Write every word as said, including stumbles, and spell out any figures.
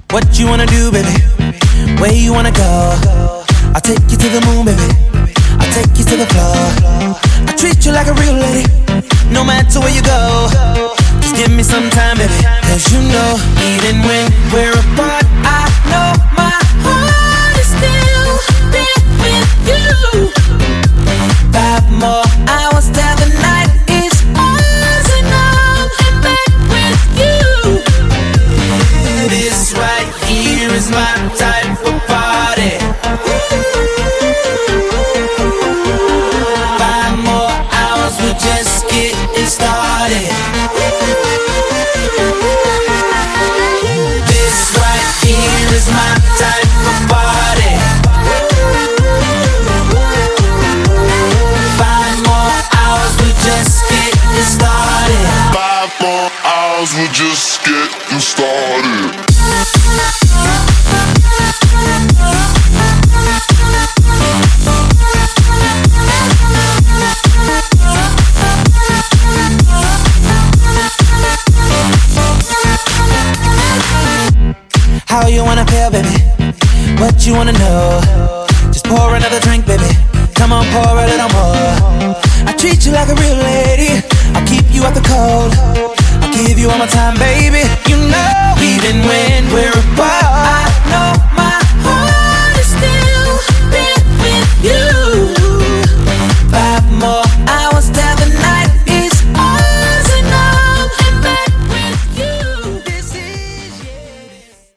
What you wanna do, baby? Where you wanna go? I'll take you to the moon, baby. I'll take you to the floor. I treat you like a real lady, no matter where you go. Just give me some time, baby. Cause you know, even when we're apart, I know my heart is still there with you. Five more hours till the night is ours, and I'm in bed with you. This right here is my type of party. Five more hours, we're just getting started. This right here is my type of party. Five more hours, we're just getting started. Five more hours, we're just getting started. How you wanna feel, baby? What you wanna know? Just pour another drink, baby. Come on, pour a little more. I treat you like a real lady. I'll keep you out the cold. I'll give you all my time, baby. You know, even when